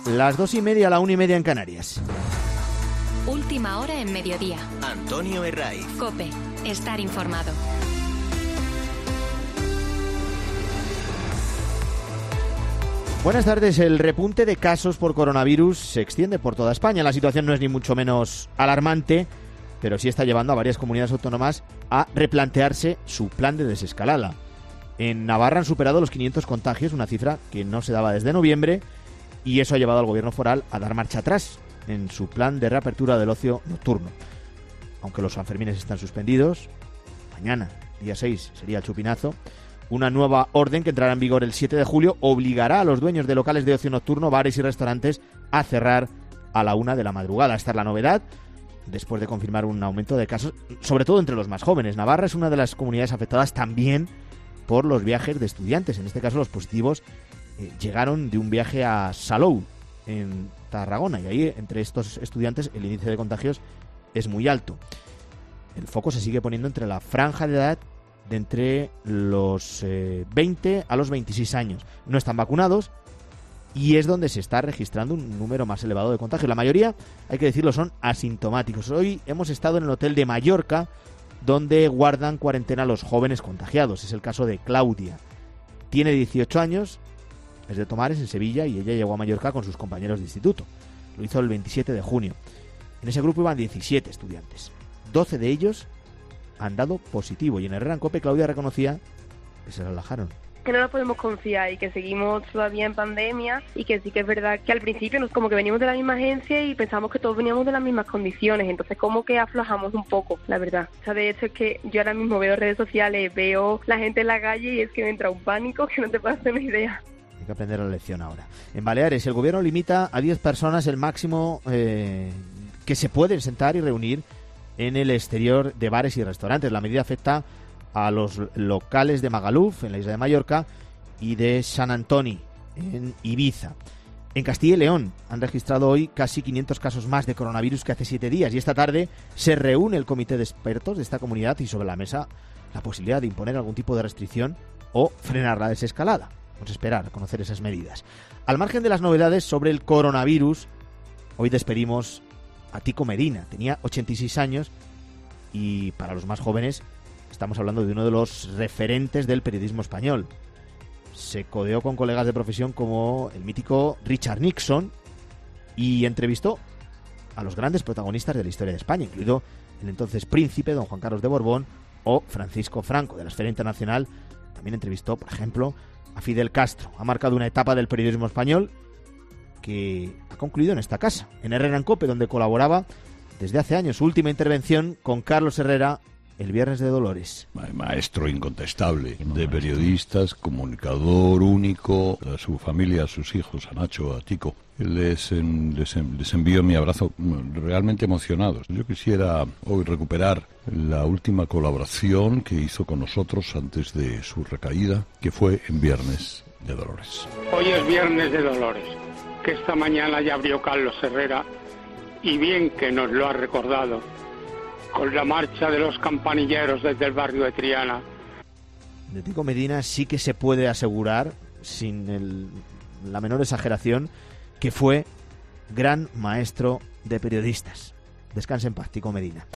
Las 2:30, la 1:30 en Canarias. Última hora en Mediodía. Antonio Herraiz. COPE. Estar informado. Buenas tardes. El repunte de casos por coronavirus se extiende por toda España. La situación no es ni mucho menos alarmante, pero sí está llevando a varias comunidades autónomas a replantearse su plan de desescalada. En Navarra han superado los 500 contagios, una cifra que no se daba desde noviembre, y eso ha llevado al gobierno foral a dar marcha atrás en su plan de reapertura del ocio nocturno. Aunque los Sanfermines están suspendidos, mañana, día 6, sería el chupinazo. Una nueva orden que entrará en vigor el 7 de julio obligará a los dueños de locales de ocio nocturno, bares y restaurantes a cerrar a la 1 de la madrugada. Esta es la novedad, después de confirmar un aumento de casos, sobre todo entre los más jóvenes. Navarra es una de las comunidades afectadas también por los viajes de estudiantes. En este caso, los positivos llegaron de un viaje a Salou, en Tarragona, y ahí, entre estos estudiantes, el índice de contagios es muy alto. El foco se sigue poniendo entre la franja de edad de entre los 20 a los 26 años. No están vacunados y es donde se está registrando un número más elevado de contagios. La mayoría, hay que decirlo, son asintomáticos. Hoy hemos estado en el hotel de Mallorca, donde guardan cuarentena a los jóvenes contagiados. Es el caso de Claudia. Tiene 18 años, es de Tomares, en Sevilla, y ella llegó a Mallorca con sus compañeros de instituto. Lo hizo el 27 de junio. En ese grupo iban 17 estudiantes. 12 de ellos han dado positivo, y en Herrera en COPE Claudia reconocía que se relajaron. Que no nos podemos confiar y que seguimos todavía en pandemia, y que sí que es verdad que al principio nos como que venimos de la misma agencia y pensamos que todos veníamos de las mismas condiciones, entonces como que aflojamos un poco, la verdad. O sea, de hecho es que yo ahora mismo veo redes sociales, veo la gente en la calle y es que me entra un pánico que no te puedes hacer una idea. Hay que aprender la lección ahora. En Baleares el gobierno limita a 10 personas el máximo que se pueden sentar y reunir en el exterior de bares y restaurantes. La medida afecta a los locales de Magaluf, en la isla de Mallorca, y de San Antoni, en Ibiza. En Castilla y León han registrado hoy casi 500 casos más de coronavirus que hace 7 días, y esta tarde se reúne el comité de expertos de esta comunidad y sobre la mesa la posibilidad de imponer algún tipo de restricción o frenar la desescalada. Vamos a esperar a conocer esas medidas. Al margen de las novedades sobre el coronavirus, hoy despedimos a Tico Medina. Tenía 86 años y para los más jóvenes estamos hablando de uno de los referentes del periodismo español. Se codeó con colegas de profesión como el mítico Richard Nixon y entrevistó a los grandes protagonistas de la historia de España, incluido el entonces príncipe don Juan Carlos de Borbón o Francisco Franco. De la esfera internacional también entrevistó, por ejemplo, a Fidel Castro. Ha marcado una etapa del periodismo español que ha concluido en esta casa, en Herrera en COPE, donde colaboraba desde hace años. Su última intervención con Carlos Herrera el Viernes de Dolores. Maestro incontestable de periodistas, comunicador único, a su familia, a sus hijos, a Nacho, a Tico. Les envío mi abrazo realmente emocionados. Yo quisiera hoy recuperar la última colaboración que hizo con nosotros antes de su recaída, que fue en Viernes de Dolores. Hoy es Viernes de Dolores, que esta mañana ya abrió Carlos Herrera, y bien que nos lo ha recordado, con la marcha de los campanilleros desde el barrio de Triana. De Tico Medina sí que se puede asegurar, sin la menor exageración, que fue gran maestro de periodistas. Descanse en paz, Tico Medina.